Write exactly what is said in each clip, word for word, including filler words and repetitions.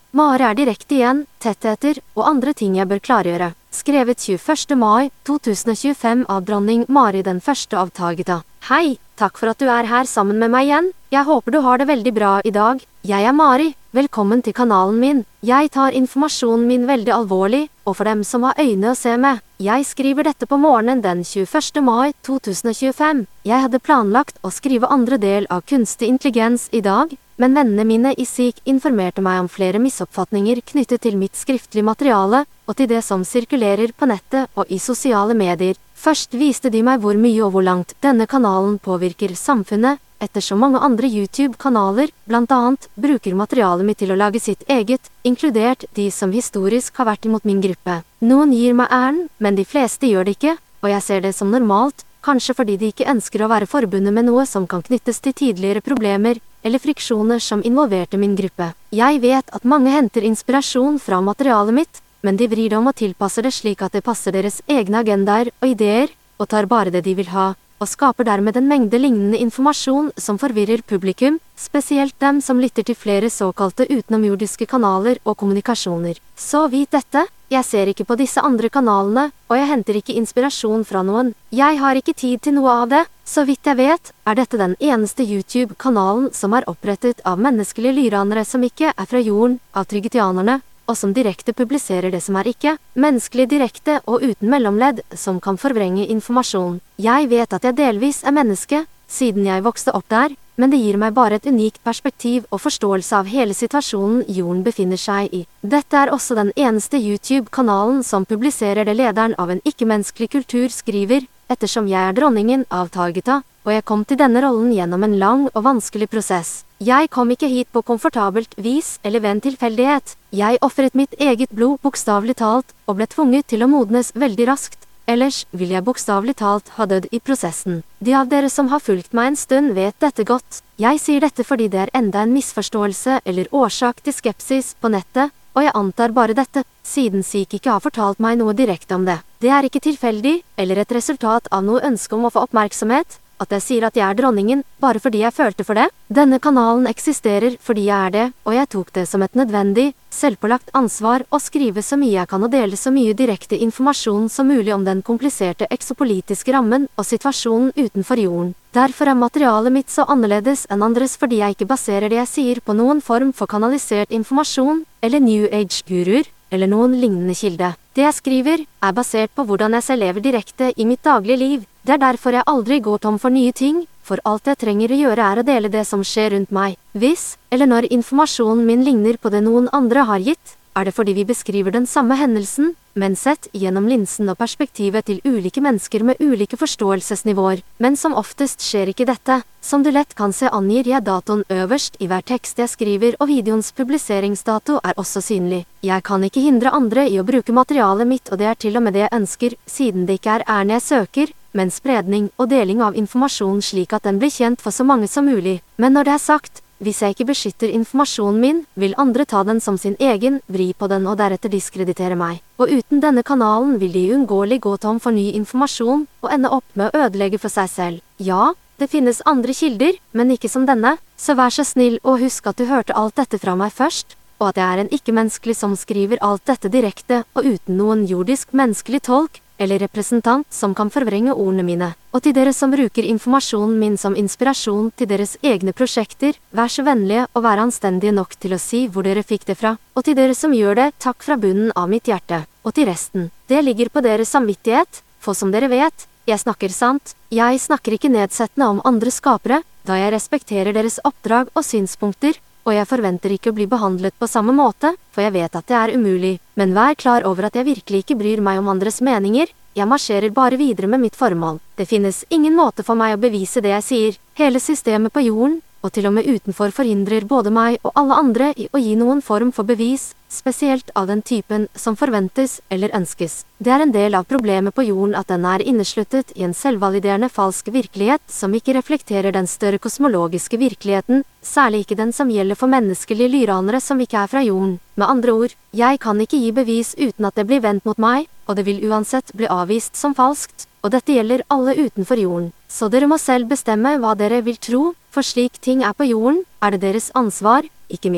Mare er direkte igjen, tettheter og andre ting jeg bør klargjøre. Skrevet tjueførste mai to tusen og tjuefem av dronning Mari den første av Tagata. Hei, takk for at du er her sammen med meg igjen. Jeg håper du har det veldig bra i dag. Jeg er Mari, velkommen til kanalen min. Jeg tar informasjonen min veldig alvorlig, og for dem som har øyne å se med. Jeg skriver dette på morgenen den tjueførste mai to tusen og tjuefem. Jeg hadde planlagt å skrive andre del av kunstig intelligens i dag, men vennene mine i S I K informerte meg om flere misoppfatninger knyttet til mitt skriftlige materiale, og til det som sirkulerer på nettet og i sosiale medier. Først viste de meg hvor mye og hvor langt denne kanalen påvirker samfunnet, ettersom mange andre YouTube-kanaler, blant annet, bruker materialet mitt til å lage sitt eget, inkludert de som historisk har vært imot min gruppe. Noen gir meg æren, men de fleste gjør det ikke, og jeg ser det som normalt, kanskje fordi de ikke ønsker å være forbundet med noe som kan knyttes til tidligere problemer, eller friksjoner som involverte min gruppe. Jeg vet at mange henter inspirasjon fra materialet mitt, men de vrir det om og tilpasser det slik at det passer deres egne agendaer og ideer, og tar bare det de vil ha, og skaper dermed en mengde lignende informasjon som forvirrer publikum, spesielt dem som lytter til flere såkalte utenomjordiske kanaler og kommunikasjoner. Så vit dette, jeg ser ikke på disse andre kanalene, og jeg henter ikke inspirasjon fra noen. Jeg har ikke tid til noe av det. Så vidt jeg vet, er dette den eneste YouTube-kanalen som er opprettet av menneskelige lyranere som ikke er fra jorden, av trygetianerne, og som direkte publiserer det som er ikke, menneskelig direkte og uten mellomledd, som kan forvrenge informasjon. Jeg vet at jeg delvis er menneske, siden jeg vokste opp der, men det gir meg bare et unikt perspektiv og forståelse av hele situasjonen jorden befinner seg i. Dette er også den eneste YouTube-kanalen som publiserer det lederen av en ikke-menneskelig kultur skriver, ettersom jeg er dronningen av Tagata, og jeg kom til denne rollen gjennom en lang og vanskelig prosess. Jeg kom ikke hit på komfortabelt vis eller ved en tilfeldighet. Jeg offret mitt eget blod bokstavelig talt, og ble tvunget til å modnes veldig raskt. Ellers vil jeg bokstavelig talt ha dødd i prosessen. De av dere som har fulgt meg en stund vet dette godt. Jeg sier dette fordi det er enda en misforståelse eller årsak til skepsis på nettet, og jeg antar bare dette, siden S I K ikke har fortalt meg noe direkte om det. Det er ikke tilfeldig, eller et resultat av noe ønske om å få oppmerksomhet, at jeg sier at jeg er dronningen, bare fordi jeg følte for det. Denne kanalen eksisterer fordi jeg er det, og jeg tok det som et nødvendig, selvpålagt ansvar å skrive så mye jeg kan og dele så mye direkte informasjon som mulig om den kompliserte eksopolitiske rammen og situasjonen utenfor jorden. Derfor er materialet mitt så annerledes enn andres fordi jeg ikke baserer det jeg sier på noen form for kanalisert informasjon, eller New Age-guruer, eller noen lignende kilde. Det jeg skriver, er basert på hvordan jeg selv lever direkte i mitt daglige liv. Det er derfor jeg aldri går tom for nye ting, for alt jeg trenger å gjøre er å dele det som skjer rundt meg. Hvis, eller når informasjonen min ligner på det noen andre har gitt, er det fordi vi beskriver den samme hendelsen, men sett gjennom linsen og perspektivet til ulike mennesker med ulike forståelsesnivåer. Men som oftest skjer ikke dette. Som du lett kan se angir jeg datoen øverst i hver tekst jeg skriver, og videoens publiseringsdato er også synlig. Jeg kan ikke hindre andre i å bruke materialet mitt, og det er til og med det jeg ønsker, siden det ikke er æren jeg søker, men spredning og deling av informasjon slik at den blir kjent for så mange som mulig. Men når det er sagt, hvis jeg ikke beskytter informasjonen min, vil andre ta den som sin egen, vri på den og deretter diskreditere meg. Og uten denne kanalen vil de uunngåelig gå tom for ny informasjon, og ende opp med å ødelegge for seg selv. Ja, det finnes andre kilder, men ikke som denne, så vær så snill og husk at du hørte alt dette fra meg først, og at jeg er en ikke-menneskelig som skriver alt dette direkte og uten noen jordisk menneskelig tolk, eller representant som kan forvrenge ordene mine. Og til dere som bruker informasjonen min som inspirasjon til deres egne prosjekter, vær så vennlige og vær anstendige nok til å si hvor dere fikk det fra. Og til dere som gjør det, takk fra bunnen av mitt hjerte. Og til resten, det ligger på deres samvittighet, for som dere vet, jeg snakker sant. Jeg snakker ikke nedsettende om andre skapere, da jeg respekterer deres oppdrag og synspunkter, og jeg forventer ikke å bli behandlet på samme måte, for jeg vet at det er umulig. Men vær klar over at jeg virkelig ikke bryr meg om andres meninger, jeg marsjerer bare videre med mitt formål. Det finnes ingen måte for meg å bevise det jeg sier. Hele systemet på jorden, og til og med utenfor forhindrer både meg og alle andre i å gi noen form for bevis, spesielt av den typen som forventes eller ønskes. Det er en del av problemet på jorden at den er innesluttet i en selvvaliderende falsk virkelighet som ikke reflekterer den større kosmologiske virkeligheten, særlig ikke den som gjelder for menneskelige lyranere som ikke er fra jorden. Med andre ord, jeg kan ikke gi bevis uten at det blir vendt mot meg, og det vil uansett bli avvist som falskt, og dette gjelder alle utenfor jorden. Så dere må selv bestemme hva dere vil tro, for slik ting er på jorden, er det deres ansvar, ikke mitt.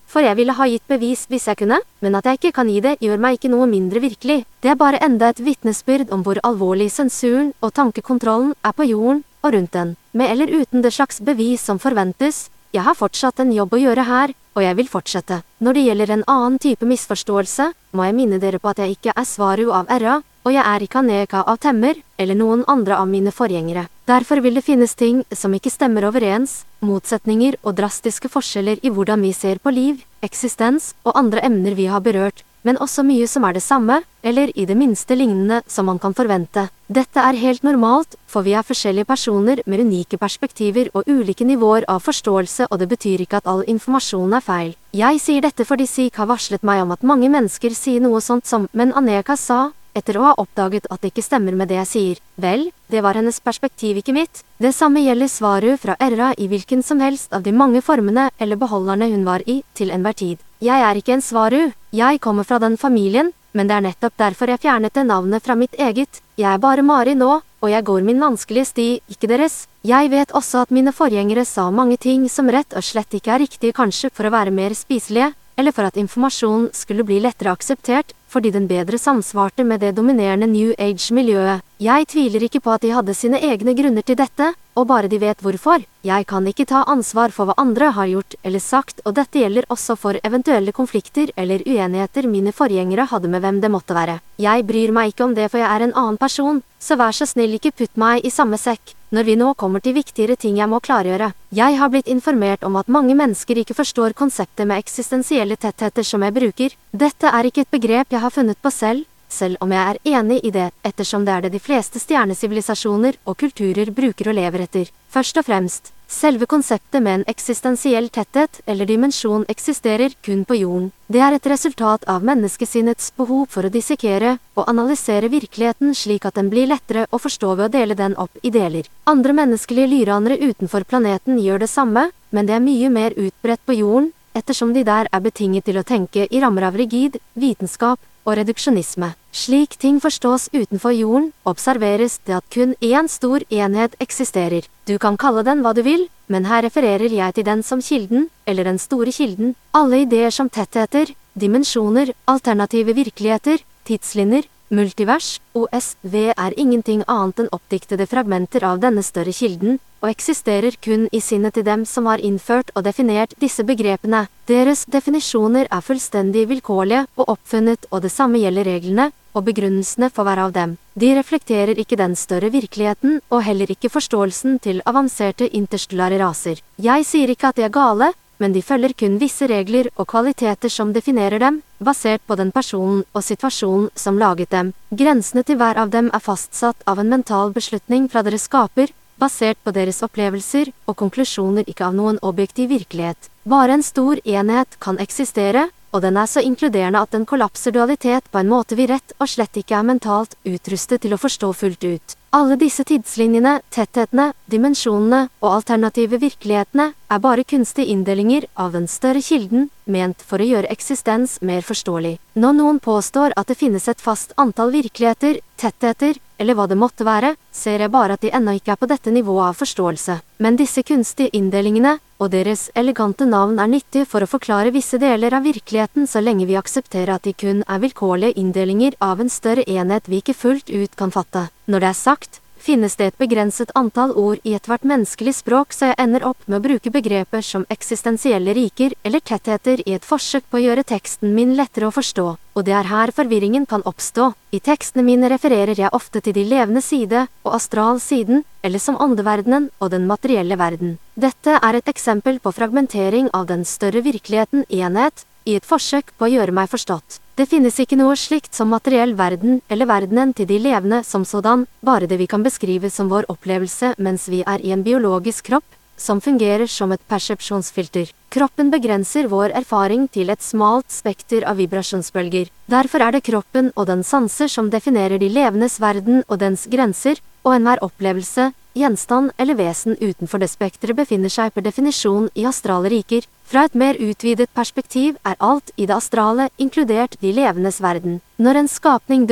for jeg ville ha gitt bevis hvis jeg kunne, men at jeg ikke kan gi det gjør meg ikke noe mindre virkelig. Det er bare enda et vitnesbyrd om hvor alvorlig sensuren og tankekontrollen er på jorden og rundt den. Med eller uten det slags bevis som forventes, jeg har fortsatt en jobb å gjøre her, og jeg vil fortsette. Når det gjelder en annen type misforståelse, må jeg minne dere på at jeg ikke er Svaru av Erra, og jeg er ikke Aneka av Temmer, eller noen andre av mine forgjengere. Derfor vil det finnes ting som ikke stemmer overens, motsetninger og drastiske forskjeller i hvordan vi ser på liv, eksistens og andre emner vi har berørt, men også mye som er det samme, eller i det minste lignende som man kan forvente. Dette er helt normalt, for vi er forskjellige personer med unike perspektiver og ulike nivåer av forståelse, og det betyr ikke at all informasjon er feil. Jeg sier dette fordi Sik har varslet meg om at mange mennesker sier noe sånt som «men Aneka sa», etter å ha oppdaget at det ikke stemmer med det jeg sier. Vel, det var hennes perspektiv, ikke mitt. Det samme gjelder Svaru fra Erra i hvilken som helst av de mange formene eller beholderne hun var i, til enhver tid. Jeg er ikke en Svaru, jeg kommer fra den familien, men det er nettopp derfor jeg fjernet det navnet fra mitt eget. Jeg er bare Mari nå, og jeg går min vanskelige sti, ikke deres. Jeg vet også at mine forgjengere sa mange ting som rett og slett ikke er riktige, kanskje for å være mer spiselige, eller for at informasjonen skulle bli lettere akseptert, fordi den bedre samsvarte med det dominerende New Age-miljøet. Jeg tviler ikke på at de hadde sine egne grunner til dette, og bare de vet hvorfor. Jeg kan ikke ta ansvar for hva andre har gjort eller sagt, og dette gjelder også for eventuelle konflikter eller uenigheter mine forgjengere hadde med hvem det måtte være. Jeg bryr meg ikke om det, for jeg er en annen person, så vær så snill ikke putt meg i samme sekk. Når vi nå kommer til viktigere ting jeg må klargjøre. Jeg har blitt informert om at mange mennesker ikke forstår konseptet med eksistensielle tettheter som jeg bruker. Dette er ikke et begrep jeg har funnet på selv, selv om jeg er enig i det, ettersom det er det de fleste stjernesivilisasjoner og kulturer bruker og lever etter. Først og fremst, selve konseptet med en eksistensiell tetthet eller dimensjon eksisterer kun på jorden. Det er et resultat av menneskesinnets behov for å dissekere og analysere virkeligheten slik at den blir lettere å forstå ved å dele den opp i deler. Andre menneskelige lyranere utenfor planeten gjør det samme, men det er mye mer utbredt på jorden, ettersom de der er betinget til å tenke i rammer av rigid, vitenskap og reduksjonisme. Slik ting forstås utenfor jorden, observeres det at kun én stor enhet eksisterer. Du kan kalle den hva du vil, men her refererer jeg til den som kilden, eller den store kilden. Alle ideer som tettheter, dimensjoner, alternative virkeligheter, tidslinjer, multivers, O S V er ingenting annet enn oppdiktede fragmenter av denne større kilden, og eksisterer kun i sinnet til dem som har innført og definert disse begrepene. Deres definisjoner er fullstendig vilkårlige og oppfunnet, og det samme gjelder reglene og begrunnelsene for hver av dem. De reflekterer ikke den større virkeligheten, og heller ikke forståelsen til avanserte interstellare raser. Jeg sier ikke at de er gale, men de følger kun visse regler og kvaliteter som definerer dem, basert på den personen og situasjonen som laget dem. Grensene til hver av dem er fastsatt av en mental beslutning fra deres skaper, basert på deres opplevelser og konklusjoner, ikke av noen objektiv virkelighet. Bare en stor enhet kan eksistere, og den er så inkluderende at den kollapser dualitet på en måte vi rett og slett ikke er mentalt utrustet til å forstå fullt ut. Alle disse tidslinjene, tetthetene, dimensjonene og alternative virkelighetene er bare kunstige inndelinger av den større kilden, ment for å gjøre eksistens mer forståelig. Når noen påstår at det finnes et fast antall virkeligheter, tettheter, eller hva det måtte være, ser jeg bare at de ennå ikke er på dette nivået av forståelse. Men disse kunstige inndelingene, og deres elegante navn er nyttige for å forklare visse deler av virkeligheten så lenge vi aksepterer at de kun er vilkårlige inndelinger av en større enhet vi ikke fullt ut kan fatte. Når det er sagt, finnes det et begrenset antall ord i ethvert menneskelig språk, så jeg ender opp med å bruke begreper som eksistensielle riker eller tettheter i et forsøk på å gjøre teksten min lettere å forstå, og det er her forvirringen kan oppstå. I tekstene mine refererer jeg ofte til de levende side og astralsiden, eller som åndeverdenen og den materielle verden. Dette er et eksempel på fragmentering av den større virkeligheten enhet, i et forsøk på å gjøre meg forstått. Det finnes ikke noe slikt som materiell verden eller verdenen til de levende som sådan, bare det vi kan beskrive som vår opplevelse mens vi er i en biologisk kropp, som fungerer som et persepsjonsfilter. Kroppen begrenser vår erfaring til et smalt spekter av vibrasjonsbølger. Derfor er det kroppen og den sanser som definerer de levendes verden og dens grenser, og enhver opplevelse, gjenstand eller vesen utenfor det spektret befinner seg per definisjon i astrale riker. Fra et mer utvidet perspektiv er alt i det astrale, inkludert de levendes verden. Når en skapning dør,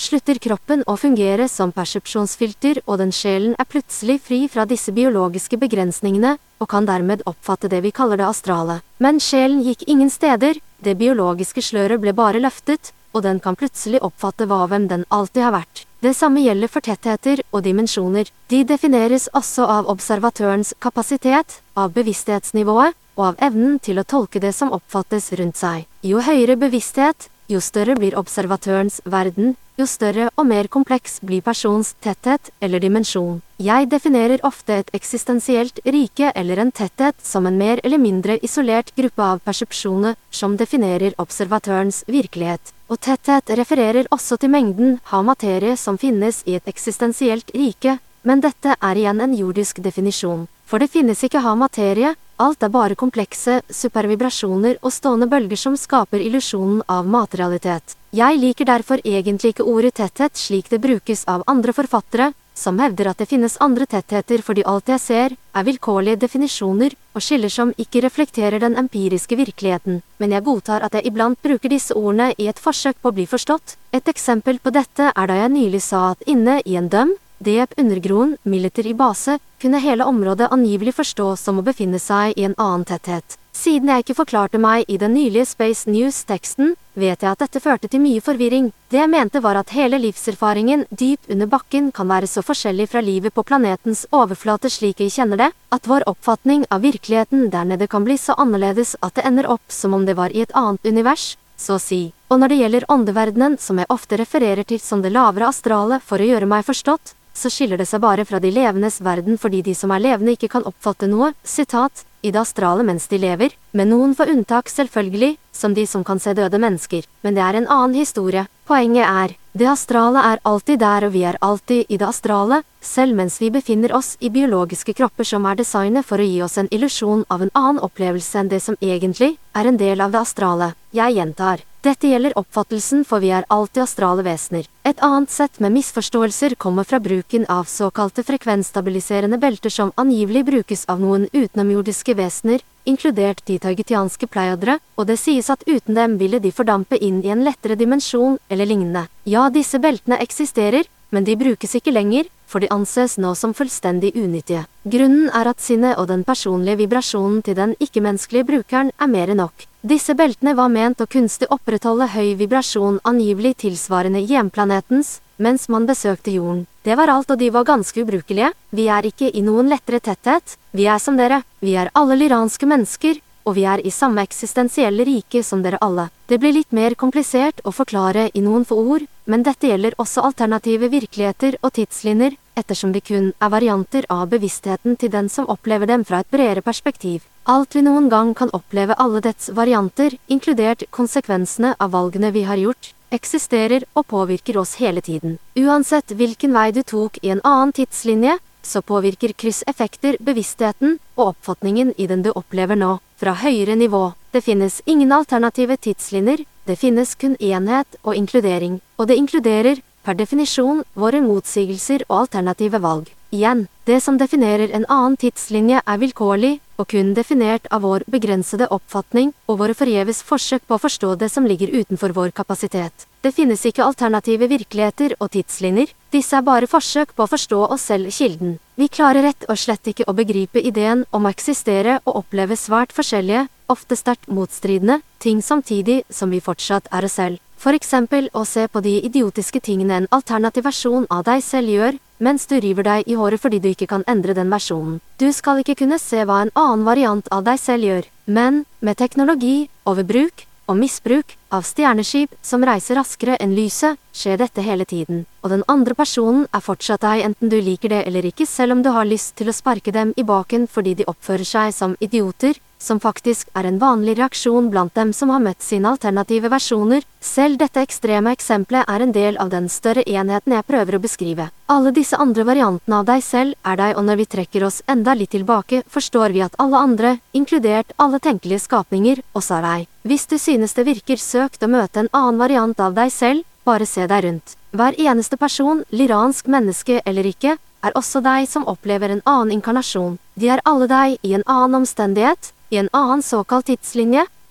slutter kroppen å fungere som persepsjonsfilter, og den sjelen er plutselig fri fra disse biologiske begrensningene, og kan dermed oppfatte det vi kaller det astrale. Men sjelen gikk ingen steder, det biologiske sløret ble bare løftet, og den kan plutselig oppfatte hva hvem den alltid har vært. Det samme gjelder for tettheter og dimensjoner. De defineres også av observatørens kapasitet, av bevissthetsnivået, og av evnen til å tolke det som oppfattes rundt seg. Jo høyere bevissthet, jo større blir observatørens verden, jo større og mer kompleks blir persons tetthet eller dimensjon. Jeg definerer ofte et eksistensielt rike eller en tetthet som en mer eller mindre isolert gruppe av persepsjoner som definerer observatørens virkelighet. Og tetthet refererer også til mengden av materie som finnes i et eksistensielt rike, men dette er igjen en jordisk definisjon. For det finnes ikke av materie, alt er bare komplekse, supervibrasjoner og stående bølger som skaper illusjonen av materialitet. Jeg liker derfor egentlig ikke ordet tetthet slik det brukes av andre forfattere, som hevder at det finnes andre tettheter fordi alt jeg ser, er vilkårlige definisjoner og skiller som ikke reflekterer den empiriske virkeligheten, men jeg godtar at jeg iblant bruker disse ordene i et forsøk på å bli forstått. Et eksempel på dette er da jeg nylig sa at inne i en døm, Deep undergroen, militer i base, kunne hele området angivelig forstå som å befinne seg i en annen tetthet. Siden jeg ikke forklarte meg i den nylige Space News-teksten, vet jeg at dette førte til mye forvirring. Det jeg mente var at hele livserfaringen dypt under bakken kan være så forskjellig fra livet på planetens overflate slik vi kjenner det, at vår oppfatning av virkeligheten der nede kan bli så annerledes at det ender opp som om det var i et annet univers, så å si. Og når det gjelder åndeverdenen, som jeg ofte refererer til som det lavere astrale for å gjøre meg forstått, så skiller det seg bare fra de levendes verden fordi de som er levende ikke kan oppfatte noe, sitat, i det astrale mens de lever, med noen for unntak selvfølgelig, som de som kan se døde mennesker. Men det er en annen historie. Poenget er, det astrale er alltid der og vi er alltid i det astrale, selv mens vi befinner oss i biologiske kropper som er designet for å gi oss en illusjon av en annen opplevelse enn det som egentlig er en del av det astrale. Jeg gjentar. Dette gjelder oppfattelsen for vi er alltid astrale vesener. Et annet sett med misforståelser kommer fra bruken av såkalte frekvensstabiliserende belter som angivelig brukes av noen utenomjordiske vesener, inkludert de taigetianske pleiadere, og det sies at uten dem ville de fordampe inn i en lettere dimensjon eller lignende. Ja, disse beltene eksisterer, men de brukes ikke lenger, for de anses nå som fullstendig unyttige. Grunnen er at sinnet og den personlige vibrasjonen til den ikke-menneskelige brukeren er mer enn nok. Disse beltene var ment å kunstig opprettholde høy vibrasjon angivelig tilsvarende hjemplanetens, mens man besøkte jorden. Det var alt og de var ganske ubrukelige. Vi er ikke i noen lettere tetthet. Vi er som dere. Vi er alle lyranske mennesker, og vi er i samme eksistensielle rike som dere alle. Det blir litt mer komplisert å forklare i noen få ord, men dette gjelder også alternative virkeligheter og tidslinjer, ettersom de kun er varianter av bevisstheten til den som opplever dem fra et bredere perspektiv. Alt vi noen gang kan oppleve alle dets varianter, inkludert konsekvensene av valgene vi har gjort, eksisterer og påvirker oss hele tiden. Uansett hvilken vei du tok i en annen tidslinje, så påvirker krysseffekter bevisstheten og oppfatningen i den du opplever nå, fra høyere nivå. Det finnes ingen alternative tidslinjer, det finnes kun enhet og inkludering, og det inkluderer, per definisjon, våre motsigelser og alternative valg. Igjen, det som definerer en annen tidslinje er vilkårlig, og kun definert av vår begrensede oppfatning og våre forgjeves forsøk på å forstå det som ligger utenfor vår kapasitet. Det finnes ikke alternative virkeligheter og tidslinjer, disse er bare forsøk på å forstå oss selv kilden. Vi klarer rett og slett ikke å begripe ideen om å eksistere og oppleve svært forskjellige, ofte sterkt motstridende, ting samtidig som vi fortsatt er oss selv. For eksempel å se på de idiotiske tingene en alternativ versjon av deg selv gjør, mens du river deg i håret fordi du ikke kan endre den versjonen. Du skal ikke kunne se hva en annen variant av deg selv gjør, men med teknologi, overbruk og misbruk av stjerneskip som reiser raskere enn lyset, skjer dette hele tiden. Og den andre personen er fortsatt deg enten du liker det eller ikke, selv om du har lyst til å sparke dem i baken fordi de oppfører seg som idioter, som faktisk er en vanlig reaksjon blant dem som har møtt sine alternative versjoner. Selv dette ekstreme eksempelet er en del av den større enheten jeg prøver å beskrive. Alle disse andre variantene av deg selv er deg, og når vi trekker oss enda litt tilbake, forstår vi at alle andre, inkludert alle tenkelige skapninger, også er deg. Hvis du synes det virker søkt å møte en annen variant av deg selv, bare se deg rundt. Hver eneste person, lyransk menneske eller ikke, er også deg som opplever en annen inkarnasjon. De er alle deg i en annen omstendighet, i en annen såkalt tidslinje,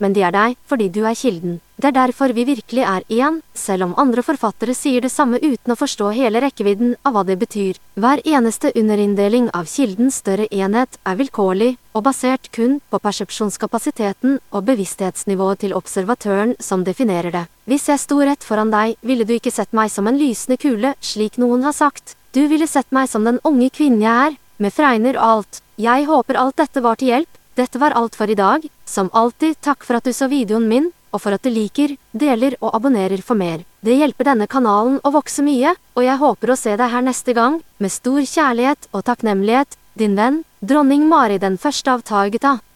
men de er deg fordi du er kilden. Det er derfor vi virkelig er én, selv om andre forfattere sier det samme uten å forstå hele rekkevidden av hva det betyr. Hver eneste underinndeling av kildens større enhet er vilkårlig, og basert kun på persepsjonskapasiteten og bevissthetsnivået til observatøren som definerer det. Hvis jeg sto rett foran deg, ville du ikke sett meg som en lysende kule, slik noen har sagt. Du ville sett meg som den unge kvinnen jeg er, med fregner og alt. Jeg håper alt dette var til hjelp. Dette var alt for i dag. Som alltid, takk for at du så videoen min, og for at du liker, deler og abonnerer for mer. Det hjelper denne kanalen å vokse mye, og jeg håper å se deg her neste gang, med stor kjærlighet og takknemlighet, din venn, dronning Mari den første av Targeta.